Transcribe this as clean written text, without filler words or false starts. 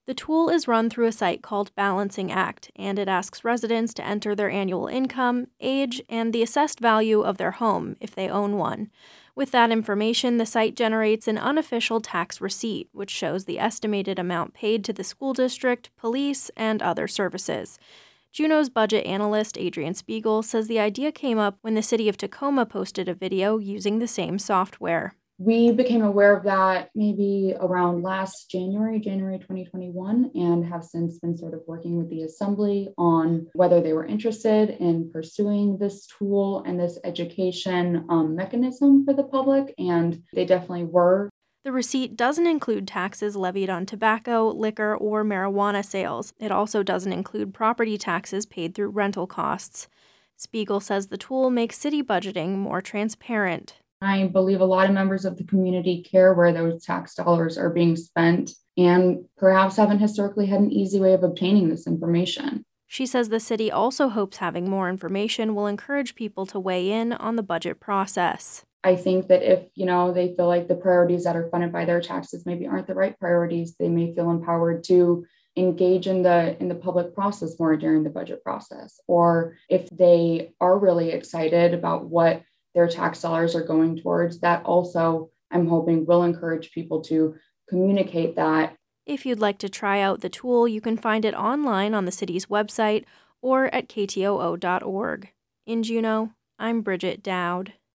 The tool is run through a site called Balancing Act, and it asks residents to enter their annual income, age, and the assessed value of their home if they own one. With that information, the site generates an unofficial tax receipt, which shows the estimated amount paid to the school district, police, and other services. Juneau's budget analyst Adrian Spiegel says the idea came up when the city of Tacoma posted a video using the same software. We became aware of that maybe around last January 2021, and have since been sort of working with the assembly on whether they were interested in pursuing this tool and this education mechanism for the public, and they definitely were. The receipt doesn't include taxes levied on tobacco, liquor, or marijuana sales. It also doesn't include property taxes paid through rental costs. Spiegel says the tool makes city budgeting more transparent. I believe a lot of members of the community care where those tax dollars are being spent and perhaps haven't historically had an easy way of obtaining this information. She says the city also hopes having more information will encourage people to weigh in on the budget process. I think that if, they feel like the priorities that are funded by their taxes maybe aren't the right priorities, they may feel empowered to engage in the public process more during the budget process. Or if they are really excited about what their tax dollars are going towards, that also, I'm hoping, will encourage people to communicate that. If you'd like to try out the tool, you can find it online on the city's website or at ktoo.org. In Juneau, I'm Bridget Dowd.